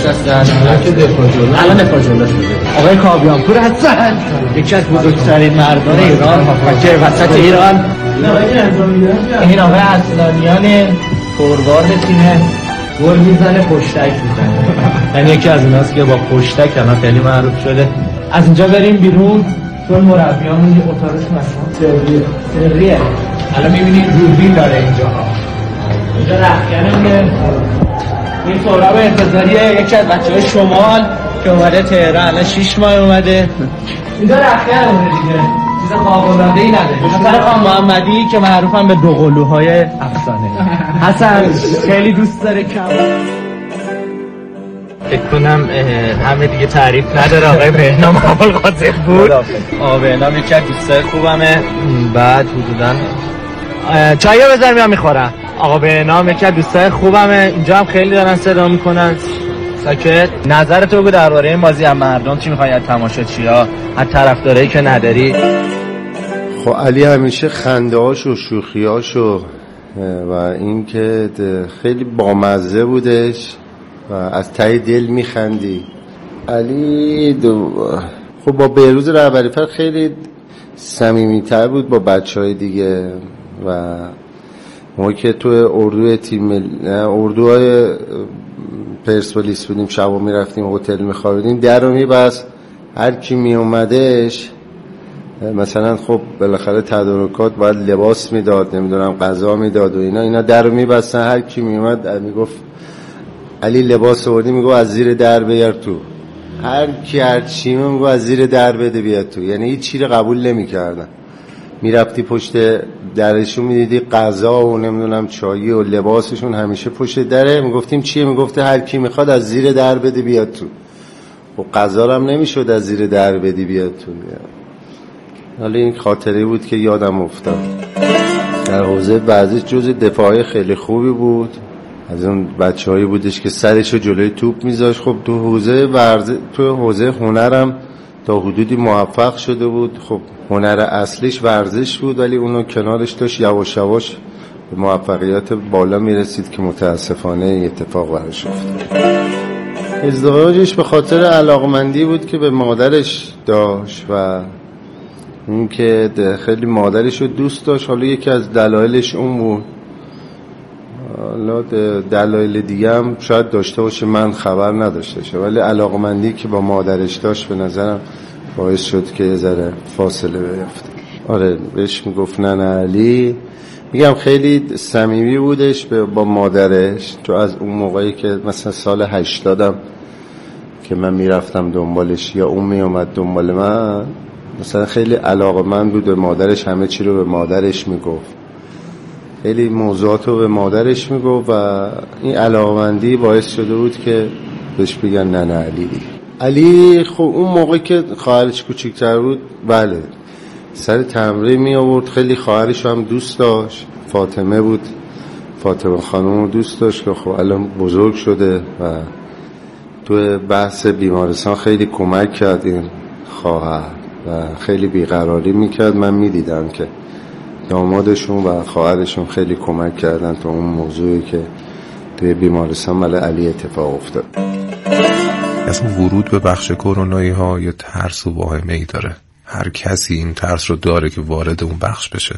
که دفاع جلو الان دفاع جلو شده. آقای کاویانپور هستن، یکی از بزرگترین مردان ایران، هافبک وسط ایران. این آقای اصلانیان فوروارد تیم، گل میزنه، پشتک میزنه. یعنی یکی از ایناست که با پشتک الان خیلی معروف شده. از اینجا بریم بیرون، چون مربیامون یه اتاقشون اصلا سریه. الان میبینید دوربین داره اینجا رختکنه. این سهراب انتظاریه، یکی از بچه‌های شمال که اومده تهران، الان 6 ماه اومده. اینجا رختکنه دیگه، چیز خارق‌العاده‌ای نداره. مثلا خان محمدی که معروفن به دوقلوهای افسانه. حسن خیلی دوست داره کم. فکر کنم همه دیگه تعریف نداره. آقای بهنام ابوالقاسم بود. آقا بهنام یکی از دوستای خوبمه. بعد حدوداً چایی بذار میام میخورم. آقا بهنام یکی از دوستای خوبمه. اینجا هم خیلی دارن صدا میکنن. ساکت. نظرت بگو درباره این بازی هم مردم چی میخوای از تماشاچی‌ها، از طرفدارایی که نداری؟ خب علی همیشه خنده‌هاش و شوخی‌هاش و این که خیلی بامزه بودش و از ته دل میخندی. علی خب با بهروز رهبری‌فر خیلی صمیمیت‌تر بود با بچهای دیگه و ما که تو اردوی اردوهای پرسپولیس بودیم، شبا میرفتیم هتل میخوابیدیم، در رو میبست، هر کی میومدش مثلا خب بالاخره تدارکات باید لباس میداد، نمیدونم غذا میداد و اینا در رو میبستن، هر کی میومد میگفت علی لباس آوردی، میگفت از زیر در بیار تو، هر کی هر چی میگفت از زیر در بده بیاد تو، یعنی هیچ چیزی قبول نمیکردن. میرفتی پشت درشون میدیدی غذا و نمیدونم چایی و لباسشون همیشه پشت دره. میگفتیم چیه؟ میگفته هر کی میخواد از زیر در بده بیاد تو. و غذا هم نمیشد از زیر در بدی بیاد تو. حالا این خاطره بود که یادم افتاد. در حوزه ورزش جز دفاعی خیلی خوبی بود، از اون بچه‌هایی بودش که سرشو جلوی توپ میذاشت. خب تو حوزه هنرم تا حدودی موفق شده بود. خب هنر اصلیش ورزش بود ولی اونو کنارش داشت یواش یواش به موفقیت بالا میرسید که متاسفانه این اتفاق براش افتاد. ازدواجش به خاطر علاقمندی بود که به مادرش داشت و این که خیلی مادرش رو دوست داشت. حالا یکی از دلایلش اون بود، حالا دلایل دیگه هم شاید داشته باشه من خبر نداشته، ولی علاقمندی که با مادرش داشت به نظرم باعث شد که یه ذره فاصله بیفته. آره بهش میگفت ننه علی. میگم خیلی صمیمی بودش با مادرش. تو از اون موقعی که مثلا سال 80 که من میرفتم دنبالش یا اون میومد دنبال من، مثلا خیلی علاقمند بود به مادرش، همه چی رو به مادرش میگفت، خیلی موضوعات رو به مادرش میگفت و این علاقمندی باعث شده بود که بهش بگن ننه علی. علی خب اون موقع که خواهرش کوچیک‌تر بود بله سر تمرین می آورد، خیلی خواهرش هم دوست داشت، فاطمه بود، فاطمه خانم رو دوست داشت که خب الان بزرگ شده و تو بحث بیمارستان خیلی کمک کرد این خواهر و خیلی بیقراری میکرد. من میدیدم که دامادشون و خواهرشون خیلی کمک کردن تو اون موضوعی که توی بیمارستان مال علی اتفاق افتاد. اصلا ورود به بخش کرونایی ها یه ترس و واهمه ای داره. هر کسی این ترس رو داره که وارد اون بخش بشه.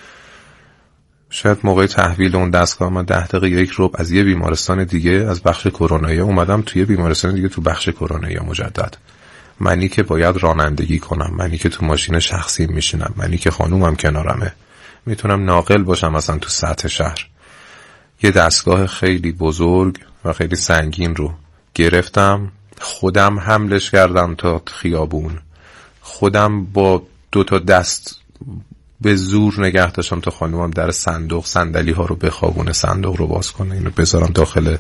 شاید موقع تحویل اون دستگاه من 10 دقیقه یک ربع از یه بیمارستان دیگه از بخش کرونایی اومدم توی بیمارستان دیگه تو بخش کرونایی مجدد. منی که باید رانندگی کنم، منی که تو ماشین شخصی میشینم، منی که خانومم کنارمه، میتونم ناقل باشم مثلا تو سطح شهر. یه دستگاه خیلی بزرگ و خیلی سنگین رو گرفتم، خودم حملش کردم تا خیابون، خودم با 2 تا دست به زور نگه داشتم تا خانومم در صندلی ها رو بخوابونه، صندوق رو باز کنه، اینو بذارم داخل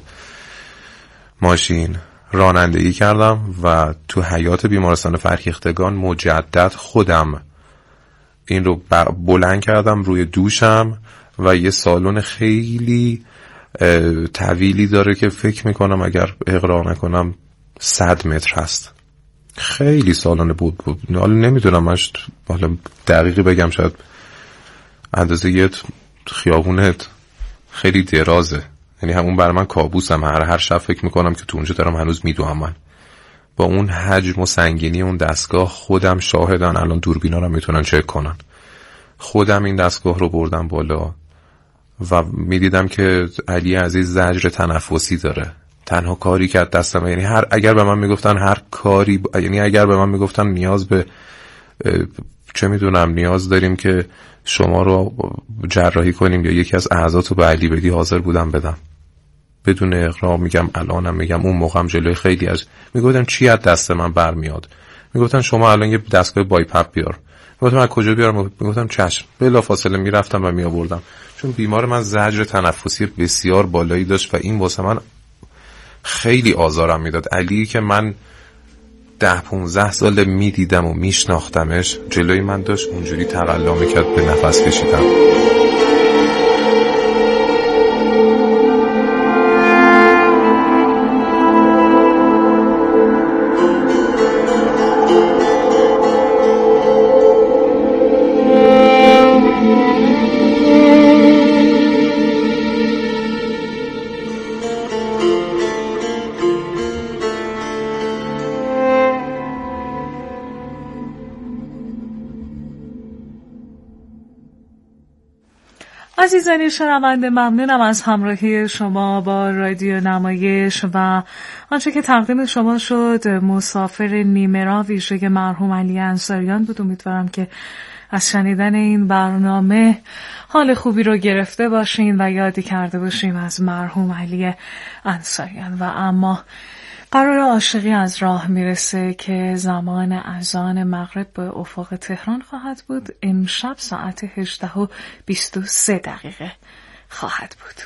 ماشین. رانندگی کردم و تو حیاط بیمارستان فرهیختگان مجدد خودم این رو بلند کردم روی دوشم و یه سالن خیلی طویلی داره که فکر میکنم اگر اغراق نکنم 100 متر هست. خیلی سالن بود. حالا نمیدونم من حالا دقیقی بگم، شاید اندازه یه خیابونت خیلی درازه، یعنی همون برای من کابوسم. هر شب فکر میکنم که تو اونجا دارم هنوز میدوام. من با اون حجم و سنگینی اون دستگاه خودم شاهدن، الان دوربینا رو میتونن چک کنن، خودم این دستگاه رو بردم بالا و میدیدم که علی عزیز زجر تنفسی داره. تنها کاری که از دستم، یعنی اگر به من میگفتن هر کاری، یعنی اگر به من میگفتن نیاز به چه میدونم نیاز داریم که شما رو جراحی کنیم یا یکی از اعضاتو به علی بدی، حاضر بودم بدم بدون اغراق. میگم الانم میگم، اون موقعم جلوی خیلی از میگفتن چی از دست من برمیاد، میگفتن شما الان یه دستگاه بایپپ بیار، میگفتم از کجا بیارم، میگفتم چشم، بلافاصله میرفتم و میآوردم. چون بیمار من زجر تنفسی بسیار بالایی داشت و این واسه من خیلی آزارم میداد. علی که من 10-15 سال میدیدم و میشناختمش، جلوی من داشت اونجوری تقلا میکرد به نفس کشیدم. عزیزانی شنونده، ممنونم از همراهی شما با رادیو نمایش و آنچه که تقدیم شما شد. مسافر نیمه‌راه ویژه مرحوم علی انصاریان بود. امیدوارم که از شنیدن این برنامه حال خوبی رو گرفته باشین و یادی کرده باشیم از مرحوم علی انصاریان. و اما قرار عاشقی از راه میرسه که زمان اذان مغرب به افق تهران خواهد بود. امشب ساعت 18:23 خواهد بود.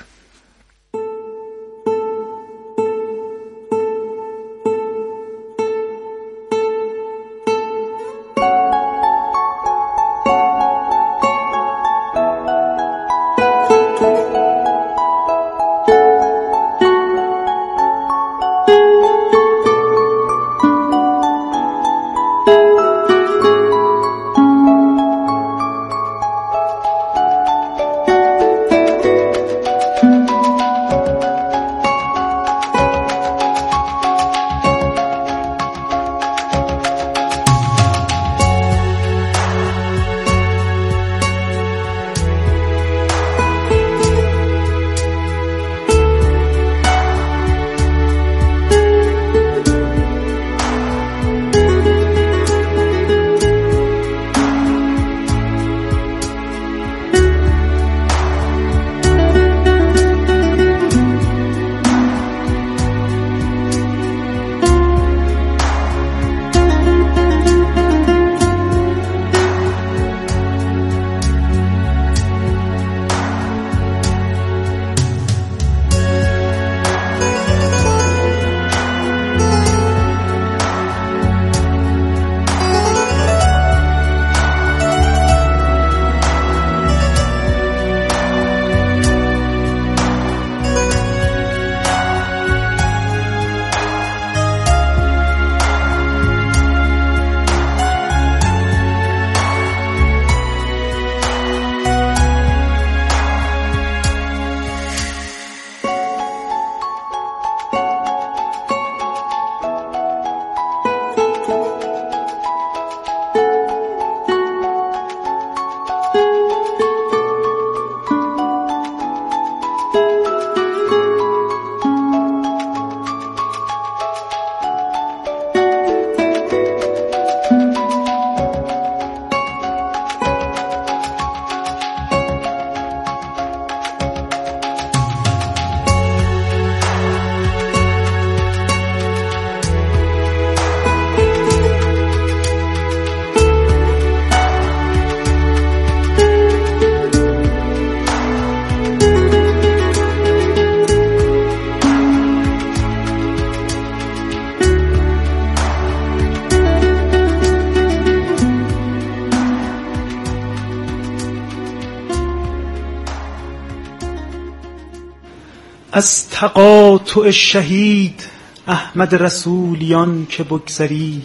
از تقاطع شهید احمد رسولیان که بگذری،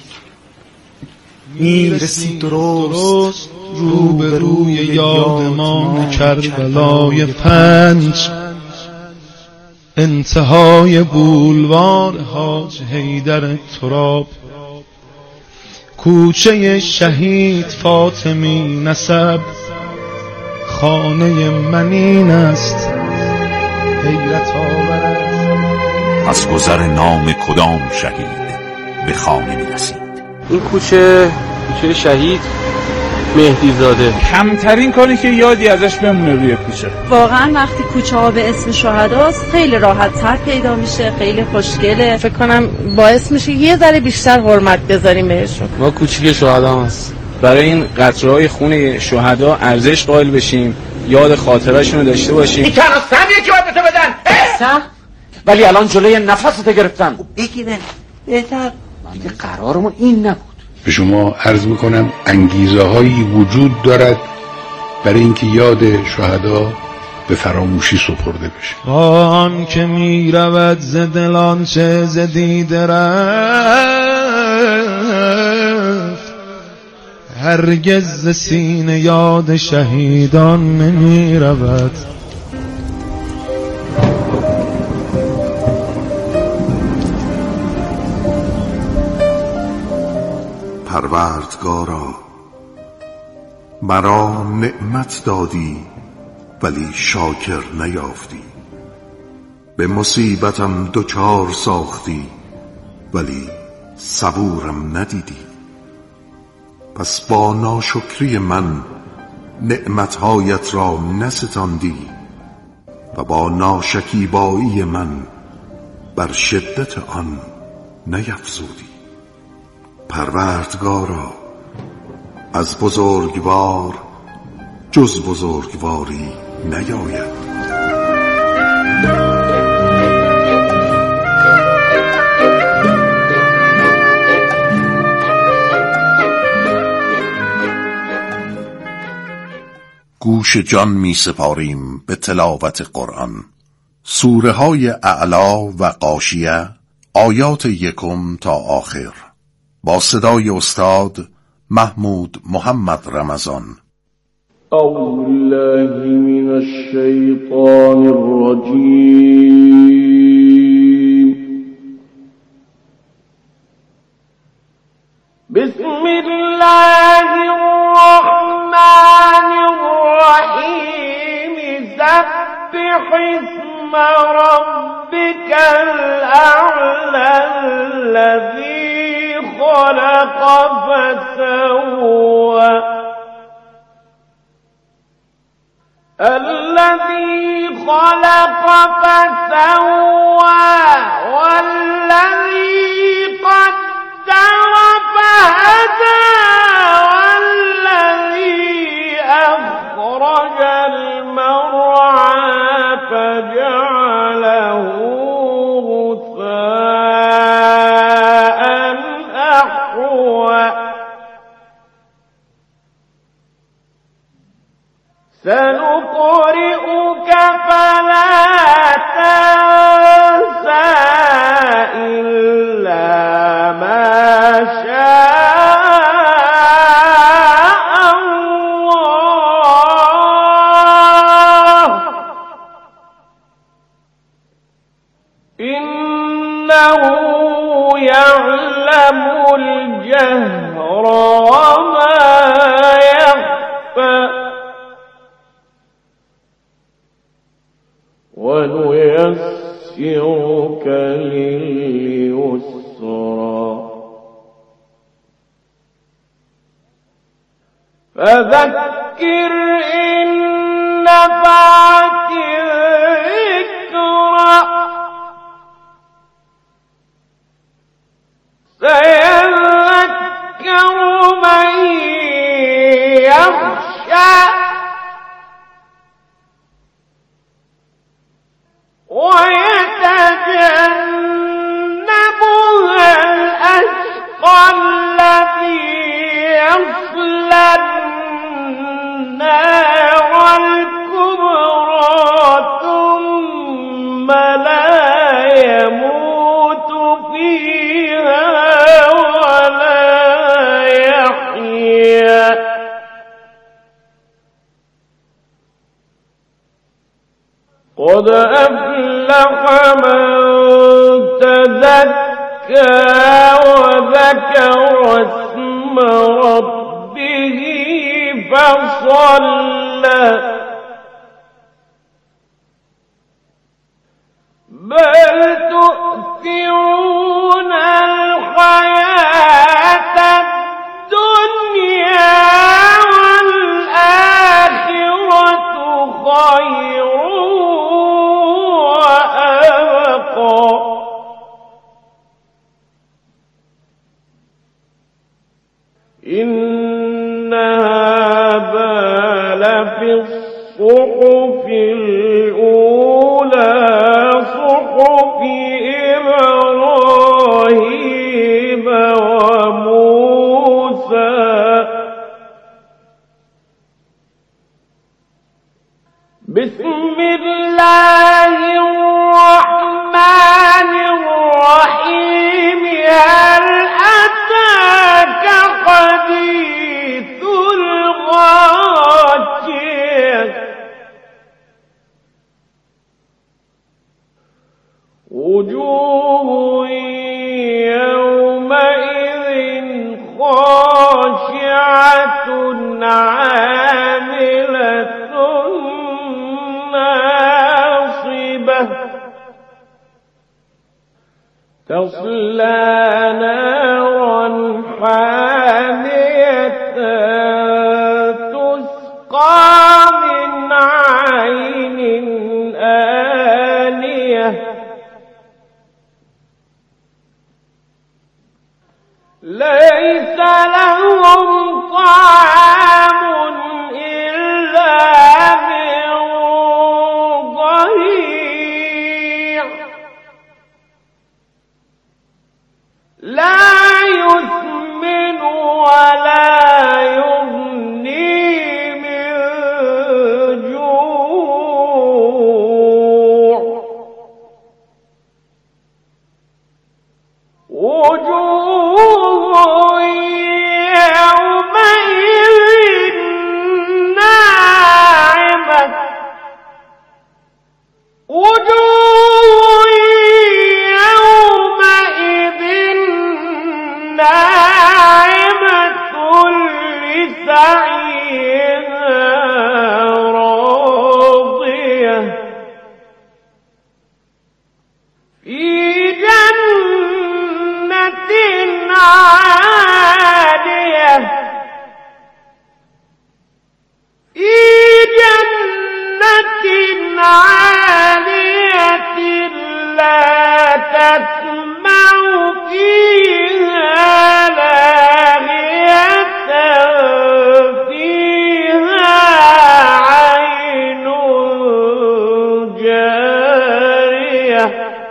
میرسی درست روبروی یادمان کربلای 5. انتهای بولوار حاج حیدر تراب، کوچه شهید فاطمی نسب، خانه من این است حیرت آور. از گذر نام کدام شهید به خانه می رسید؟ این کوچه شهید مهدی زاده. کمترین کاری که یادی ازش بمونه روی کوچه. واقعا وقتی کوچه ها به اسم شهداست خیلی راحت تر پیدا میشه، خیلی خوشگله. فکر کنم باعث میشه یه ذره بیشتر حرمت بذاریم بهشون. ما کوچیک شهدا هست. برای این قطره‌های خون شهدا ارزش قائل بشیم، یاد خاطره‌شون رو داشته باشیم. این تنها سمیه که باید به تو بدن. سم؟ ولی الان جلوی نفست گرفتن. بگیرن بهتر. دیگه قرارمون این نبود. به شما عرض میکنم انگیزه هایی وجود دارد برای اینکه یاد شهدا به فراموشی سپرده بشه. آن که می رود ز دلان چه ز دیده رفت، هرگز ز سینه یاد شهیدان نمی رود. پروردگارا مرا نعمت دادی ولی شاکر نیافتی، به مصیبتم دچار ساختی ولی صبورم ندیدی. پس با ناشکری من نعمتهایت را نستاندی و با ناشکیبایی من بر شدت آن نیفزودی. پروردگارا از بزرگوار جز بزرگواری نیاید. گوش جان می سپاریم به تلاوت قرآن. سوره های اعلا و غاشیه، آیات 1 تا آخر، با صدای استاد محمود محمد رمضان. اعوذ بالله من الشیطان الرجیم. بسم الله الرحمن الرحیم. سبح اسم ربك الأعلى الذي خلق فسوى، الذي خلق فسوى، والذي قدر فهدى، والذي أخرج المرعى فجعله غثاء أحوى. سنقرئك فلا تنسى إلا ما شاء الله، إنه يعلم الجهر وما يخفى. ونيسرك لليسرى، فذكر إن نفعت الذكرى، سيذكر من يخشى، ويتجنبها الأشقى الذي يصلى النار الكبرى ثم لا يموت فيها ولا يحيا. قد أفلح وذكر اسم ربه فصلى بل تؤثرون الحياة الدنيا والآخرة خير وأبقى إن هذا لفي الصحف الأولى صحف إبراهيم وموسى بسم الله الرحمن الرحيم هل أتاك حديث الغاشية وجوه يومئذ خاشعة عاملة ناصبة تصلى نارا حامية تسقى من عين آنية ليس لهم طعام إلا من ضريع لا يسمن ولا يغني من جوع وجوه يومئذ ناعمة وجوه يومئذ ناعمة لسعيها راضية في جنة عالية في جنة عالية لا تسمع فيها لاغية فيها عين جارية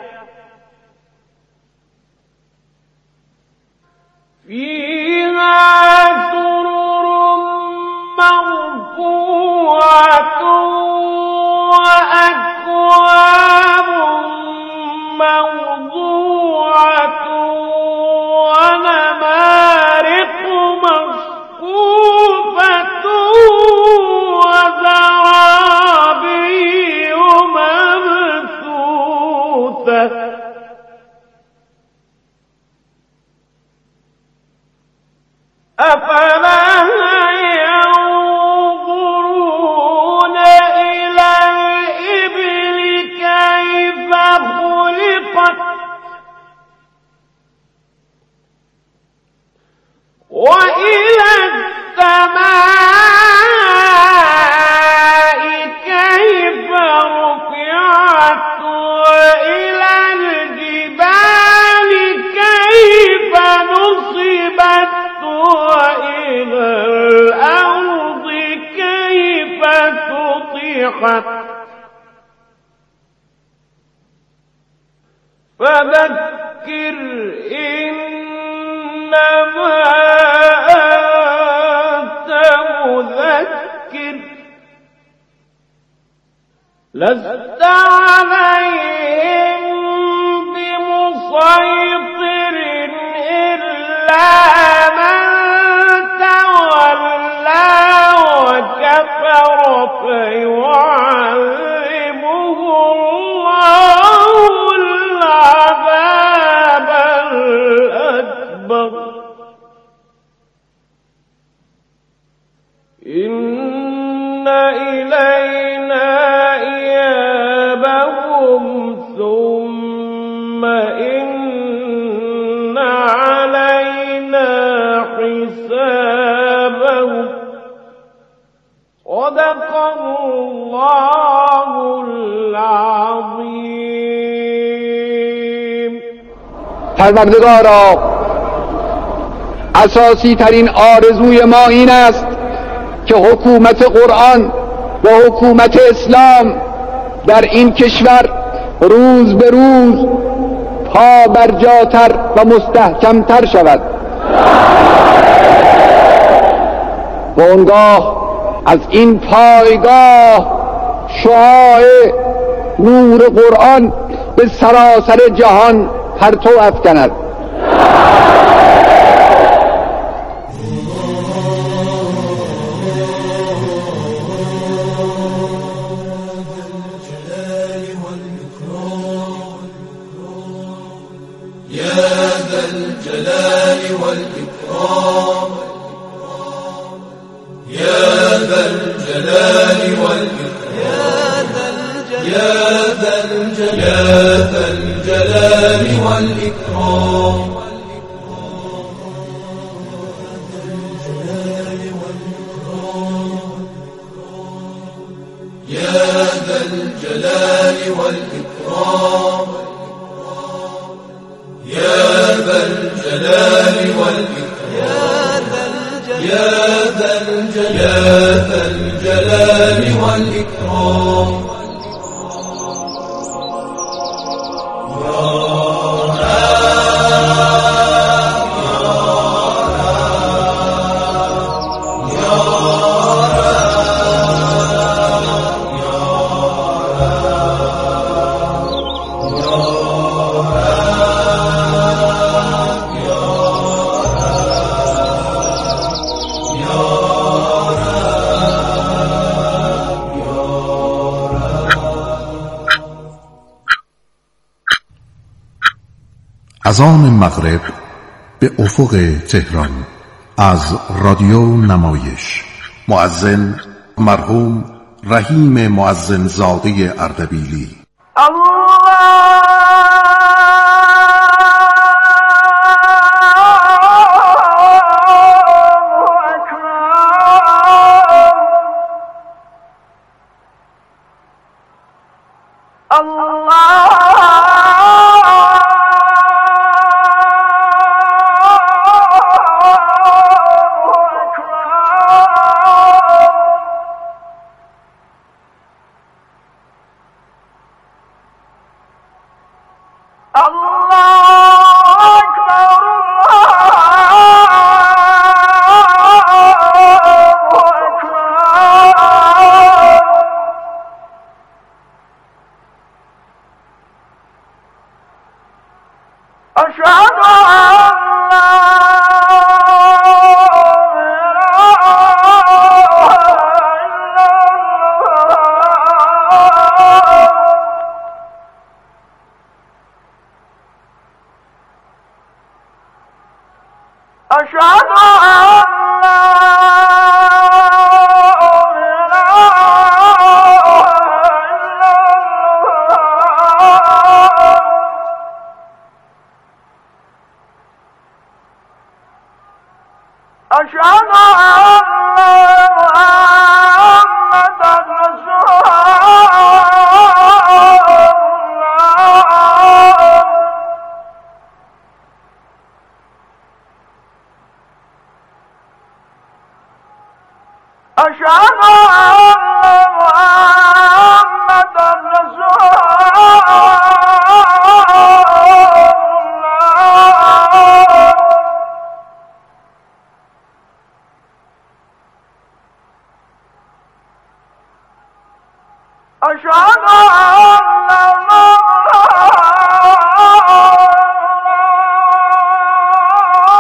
فيها سرر مرفوعة وأكواب موضوعة ونمارق مصفوفة وزرابي مبثوثة أفلا ينظرون إلى الإبل كيف خلقت وإلى السماء كيف رفعت وإلى الجبال كيف نصبت وإلى الأرض كيف سطحت فذكر إنما أنت مذكر لست عليهم بمسيطر إلا من تولى وكفر فيعذبه الله العذاب أكبر إن إلينا إيابهم ثم إن علينا حسابهم صدق الله العظيم. پروردگارا، اساسی ترین آرزوی ما این است که حکومت قرآن و حکومت اسلام در این کشور روز به روز پا برجاتر و مستحکمتر شود و آنگاه از این پایگاه شعاع نور قرآن به سراسر جهان پرتو افکند. اذان مغرب به افق تهران از رادیو نمایش. مؤذن مرحوم رحیم مؤذن زاده اردبیلی.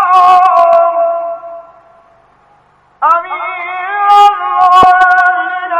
أمير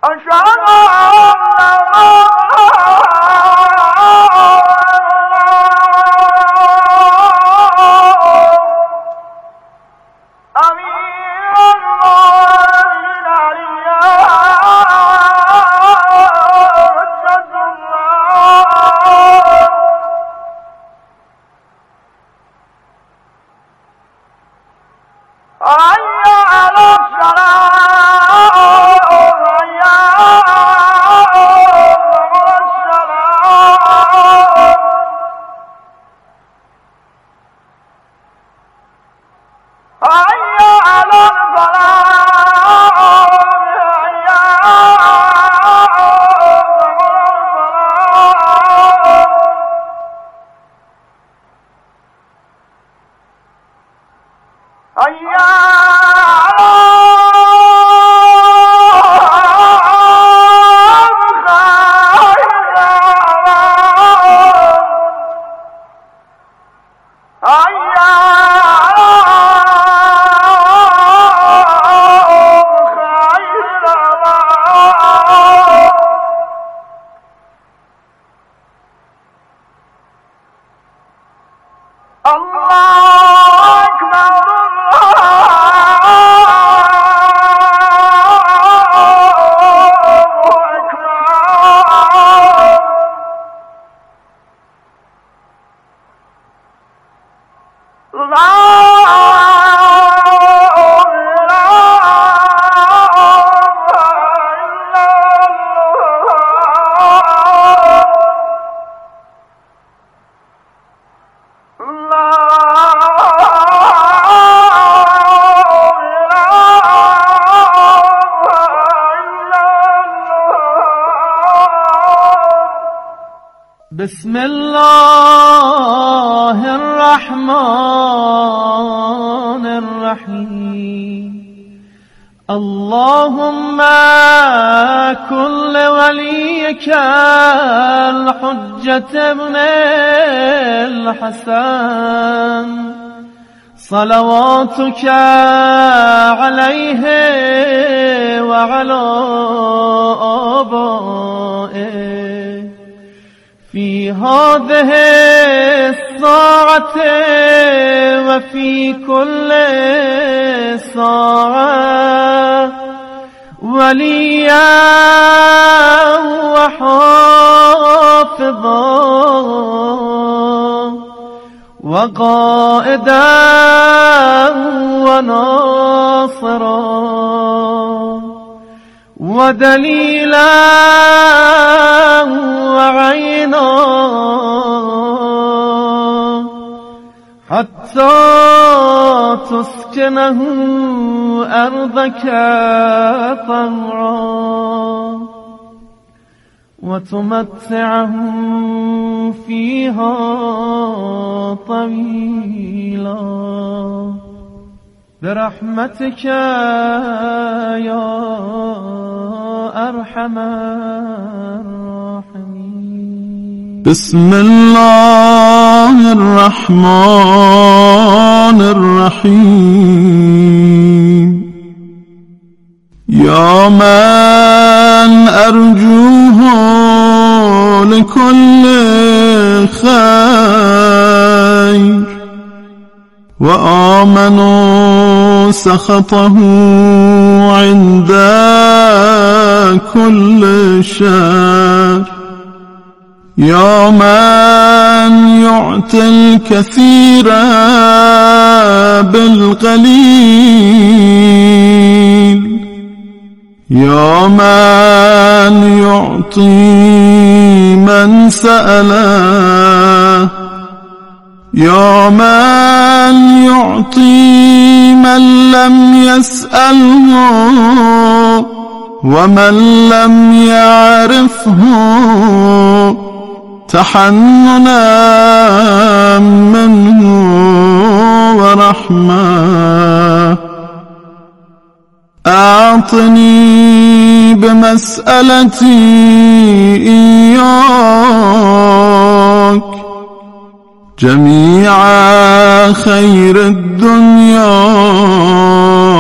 بسم الله الرحمن الرحيم اللهم كن وليك الحجة ابن الحسن صلواتك عليه وعلى آبائه في هذه الساعة وفي كل ساعة وليا وحافظا وقائدا وناصرا ودليلا وعينا حتى تسكنه أرضك طوعا وتمتعه فيها طويلا برحمتك يا أرحم الراحمين. بسم الله الرحمن الرحيم. يا من أرجوه لكل خير وآمنوا سخطه عند كل شر. يا من يعطي الكثير بالقليل. يا من يعطي من سأله. يا من يعطي من لم يسأله ومن لم يعرفه تحننا منه ورحمة. أعطني بمسألتي إياك جميع خير الدنيا